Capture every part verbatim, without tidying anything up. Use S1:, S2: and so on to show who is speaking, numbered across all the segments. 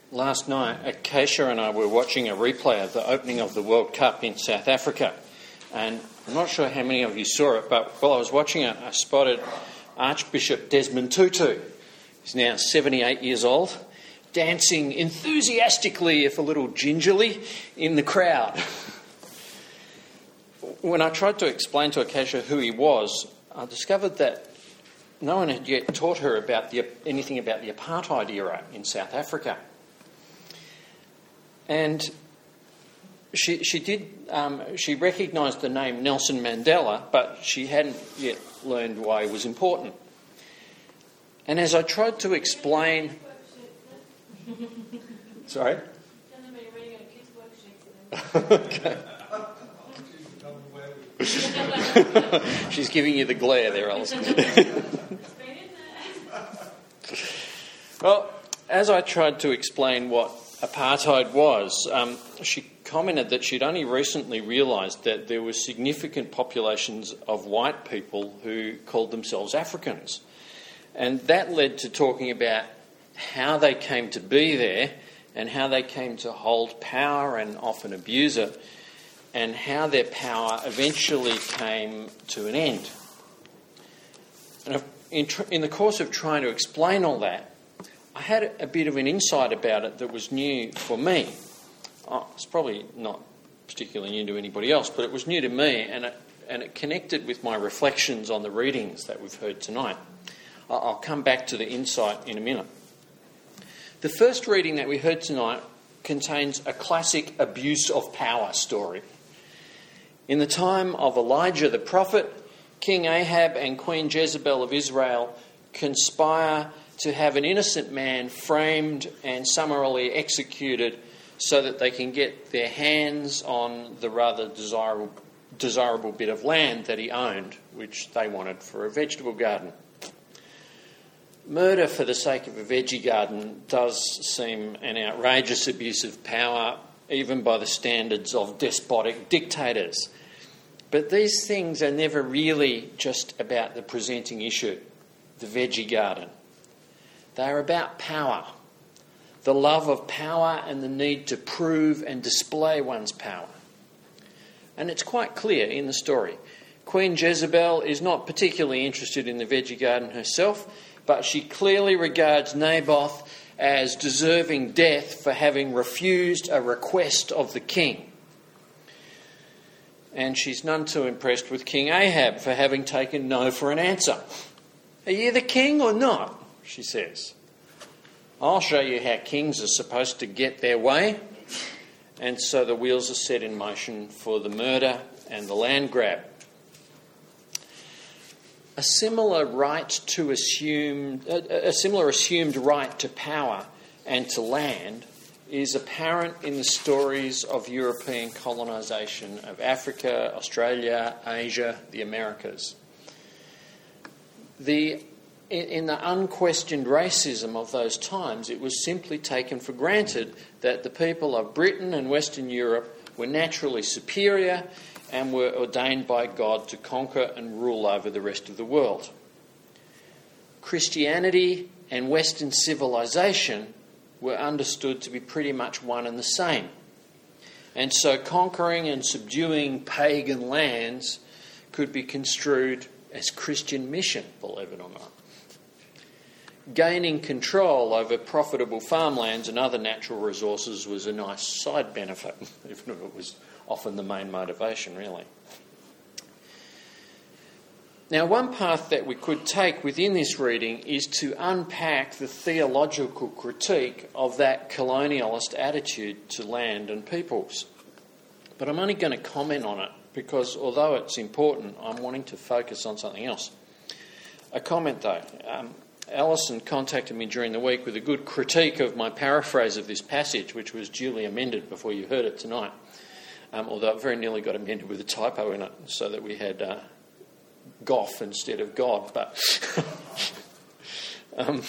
S1: Last night, Acacia and I were watching a replay of the opening of the World Cup in South Africa. And I'm not sure how many of you saw it, but while I was watching it, I spotted Archbishop Desmond Tutu. He's now seventy-eight years old, dancing enthusiastically, if a little gingerly, in the crowd. When I tried to explain to Acacia who he was, I discovered that no one had yet taught her about the, anything about the apartheid era in South Africa. And she she did um, she recognised the name Nelson Mandela, but she hadn't yet learned why he was important. And as I tried to explain, sorry. Okay. She's giving you the glare there, Alison. Well, as I tried to explain what apartheid was, um, she commented that she'd only recently realised that there were significant populations of white people who called themselves Africans. And that led to talking about how they came to be there and how they came to hold power and often abuse it, and how their power eventually came to an end. And in, tr- in the course of trying to explain all that, I had a bit of an insight about it that was new for me. Oh, it's probably not particularly new to anybody else, but it was new to me, and it, and it connected with my reflections on the readings that we've heard tonight. I'll come back to the insight in a minute. The first reading that we heard tonight contains a classic abuse of power story. In the time of Elijah the prophet, King Ahab and Queen Jezebel of Israel conspire to have an innocent man framed and summarily executed so that they can get their hands on the rather desirable, desirable bit of land that he owned, which they wanted for a vegetable garden. Murder for the sake of a veggie garden does seem an outrageous abuse of power, even by the standards of despotic dictators. But these things are never really just about the presenting issue, the veggie garden. They are about power, the love of power and the need to prove and display one's power. And it's quite clear in the story. Queen Jezebel is not particularly interested in the veggie garden herself, but she clearly regards Naboth as deserving death for having refused a request of the king. And she's none too impressed with King Ahab for having taken no for an answer. Are you the king or not? She says. I'll show you how kings are supposed to get their way. And so the wheels are set in motion for the murder and the land grab. A similar right to assume, a, a similar assumed right to power and to land is apparent in the stories of European colonisation of Africa, Australia, Asia, the Americas. The In the unquestioned racism of those times, it was simply taken for granted that the people of Britain and Western Europe were naturally superior and were ordained by God to conquer and rule over the rest of the world. Christianity and Western civilization were understood to be pretty much one and the same. And so conquering and subduing pagan lands could be construed as Christian mission, believe it or not. Gaining control over profitable farmlands and other natural resources was a nice side benefit, even if it was often the main motivation, really. Now, one path that we could take within this reading is to unpack the theological critique of that colonialist attitude to land and peoples. But I'm only going to comment on it because, although it's important, I'm wanting to focus on something else. A comment, though. Um, Alison contacted me during the week with a good critique of my paraphrase of this passage, which was duly amended before you heard it tonight, um, although it very nearly got amended with a typo in it so that we had uh, Goff instead of God. But um,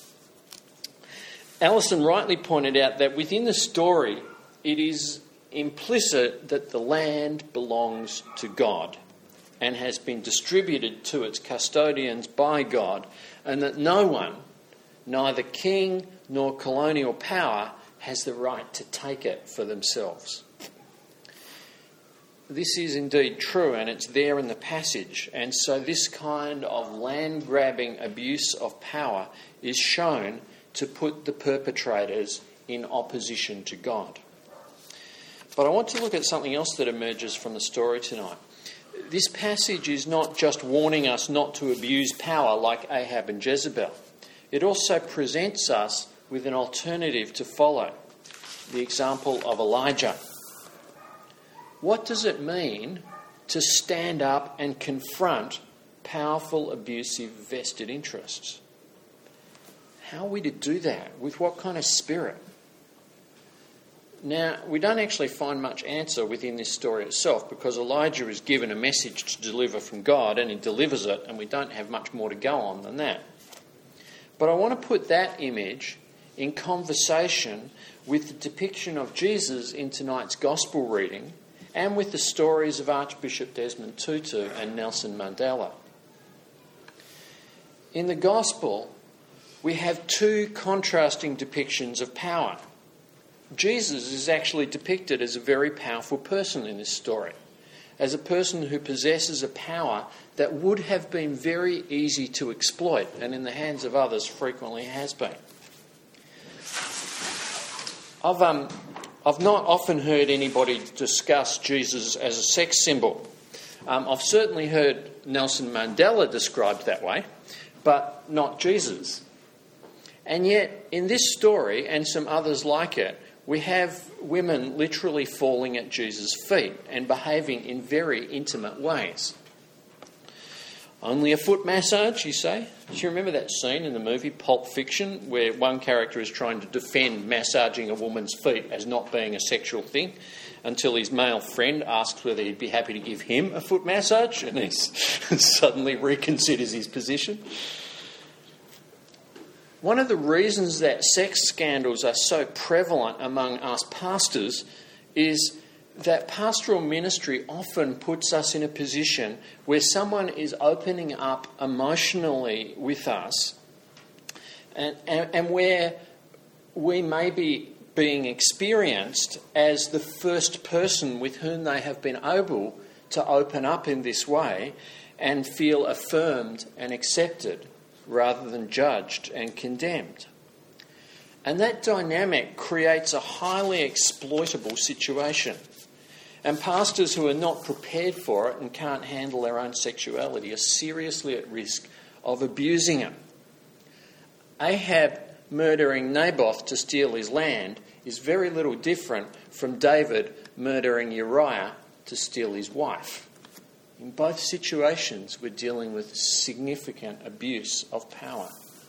S1: Alison rightly pointed out that within the story it is implicit that the land belongs to God and has been distributed to its custodians by God, and that no one, neither king nor colonial power, has the right to take it for themselves. This is indeed true, and it's there in the passage. And so this kind of land-grabbing abuse of power is shown to put the perpetrators in opposition to God. But I want to look at something else that emerges from the story tonight. This passage is not just warning us not to abuse power like Ahab and Jezebel. It also presents us with an alternative to follow, the example of Elijah. What does it mean to stand up and confront powerful, abusive, vested interests? How are we to do that? With what kind of spirit? Now, we don't actually find much answer within this story itself, because Elijah is given a message to deliver from God and he delivers it, and we don't have much more to go on than that. But I want to put that image in conversation with the depiction of Jesus in tonight's Gospel reading and with the stories of Archbishop Desmond Tutu and Nelson Mandela. In the Gospel, we have two contrasting depictions of power. Jesus is actually depicted as a very powerful person in this story, as a person who possesses a power that would have been very easy to exploit, and in the hands of others frequently has been. I've, um, I've not often heard anybody discuss Jesus as a sex symbol. Um, I've certainly heard Nelson Mandela described that way, but not Jesus. And yet, in this story, and some others like it, we have women literally falling at Jesus' feet and behaving in very intimate ways. Only a foot massage, you say? Do you remember that scene in the movie Pulp Fiction where one character is trying to defend massaging a woman's feet as not being a sexual thing until his male friend asks whether he'd be happy to give him a foot massage, and he suddenly reconsiders his position? One of the reasons that sex scandals are so prevalent among us pastors is that pastoral ministry often puts us in a position where someone is opening up emotionally with us, and, and, and where we may be being experienced as the first person with whom they have been able to open up in this way and feel affirmed and accepted, rather than judged and condemned. And that dynamic creates a highly exploitable situation. And pastors who are not prepared for it and can't handle their own sexuality are seriously at risk of abusing it. Ahab murdering Naboth to steal his land is very little different from David murdering Uriah to steal his wife. In both situations, we're dealing with significant abuse of power.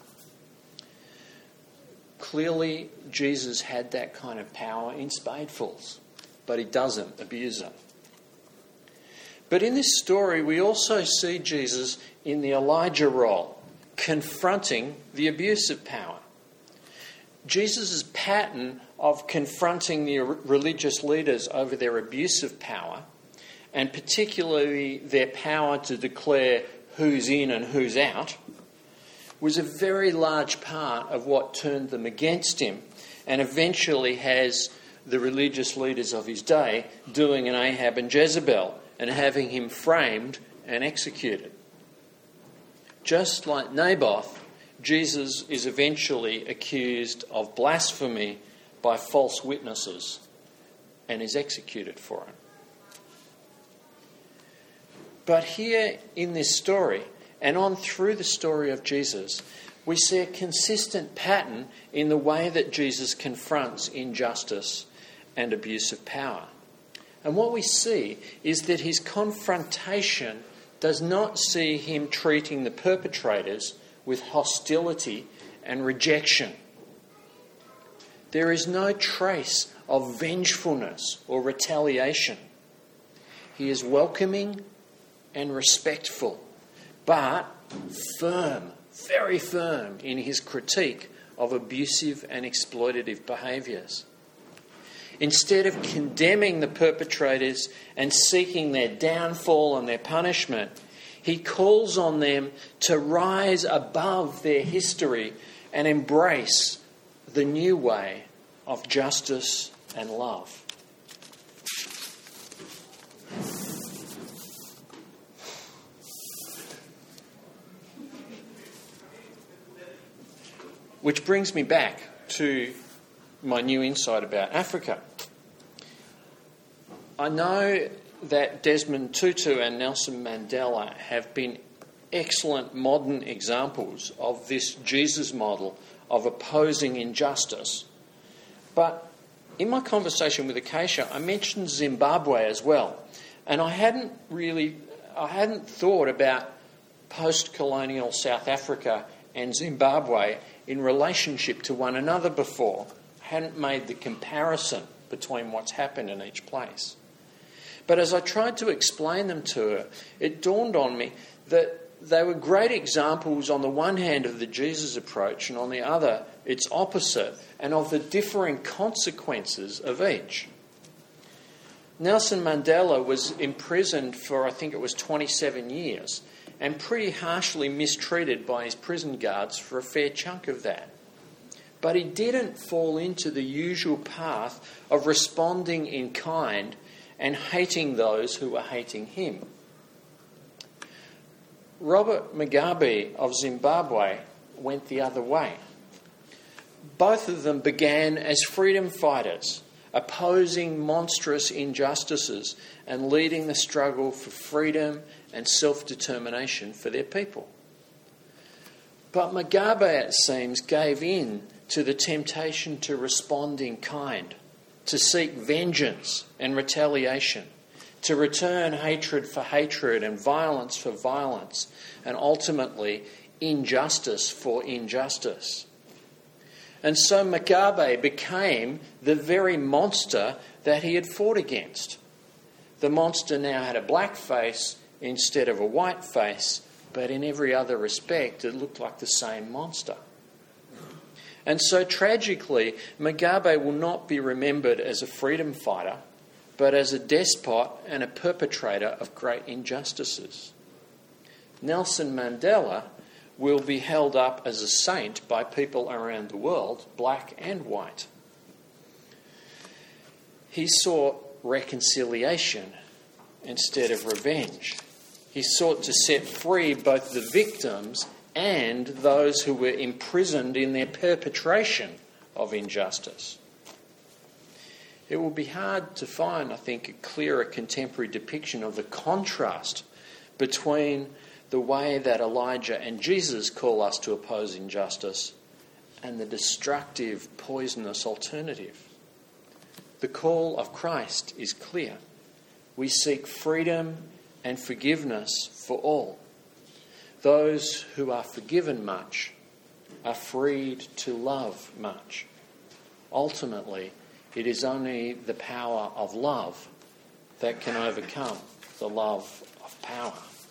S1: Clearly, Jesus had that kind of power in spadefuls, but he doesn't abuse it. But in this story, we also see Jesus in the Elijah role, confronting the abuse of power. Jesus' pattern of confronting the religious leaders over their abuse of power, and particularly their power to declare who's in and who's out, was a very large part of what turned them against him, and eventually has the religious leaders of his day doing an Ahab and Jezebel and having him framed and executed. Just like Naboth, Jesus is eventually accused of blasphemy by false witnesses and is executed for it. But here in this story, and on through the story of Jesus, we see a consistent pattern in the way that Jesus confronts injustice and abuse of power. And what we see is that his confrontation does not see him treating the perpetrators with hostility and rejection. There is no trace of vengefulness or retaliation. He is welcoming and respectful, but firm, very firm in his critique of abusive and exploitative behaviours. Instead of condemning the perpetrators and seeking their downfall and their punishment, he calls on them to rise above their history and embrace the new way of justice and love. Which brings me back to my new insight about Africa. I know that Desmond Tutu and Nelson Mandela have been excellent modern examples of this Jesus model of opposing injustice. But in my conversation with Acacia, I mentioned Zimbabwe as well. And I hadn't really, I hadn't thought about post-colonial South Africa and Zimbabwe in relationship to one another before. I hadn't made the comparison between what's happened in each place. But as I tried to explain them to her, it dawned on me that they were great examples on the one hand of the Jesus approach and on the other its opposite, and of the differing consequences of each. Nelson Mandela was imprisoned for, I think it was twenty-seven years, and pretty harshly mistreated by his prison guards for a fair chunk of that. But he didn't fall into the usual path of responding in kind and hating those who were hating him. Robert Mugabe of Zimbabwe went the other way. Both of them began as freedom fighters, opposing monstrous injustices and leading the struggle for freedom and self-determination for their people. But Mugabe, it seems, gave in to the temptation to respond in kind, to seek vengeance and retaliation, to return hatred for hatred and violence for violence, and ultimately injustice for injustice. And so Mugabe became the very monster that he had fought against. The monster now had a black face instead of a white face, but in every other respect it looked like the same monster. And so tragically, Mugabe will not be remembered as a freedom fighter, but as a despot and a perpetrator of great injustices. Nelson Mandela will be held up as a saint by people around the world, black and white. He sought reconciliation instead of revenge. He sought to set free both the victims and those who were imprisoned in their perpetration of injustice. It will be hard to find, I think, a clearer contemporary depiction of the contrast between the way that Elijah and Jesus call us to oppose injustice and the destructive, poisonous alternative. The call of Christ is clear. We seek freedom and forgiveness for all. Those who are forgiven much are freed to love much. Ultimately, it is only the power of love that can overcome the love of power.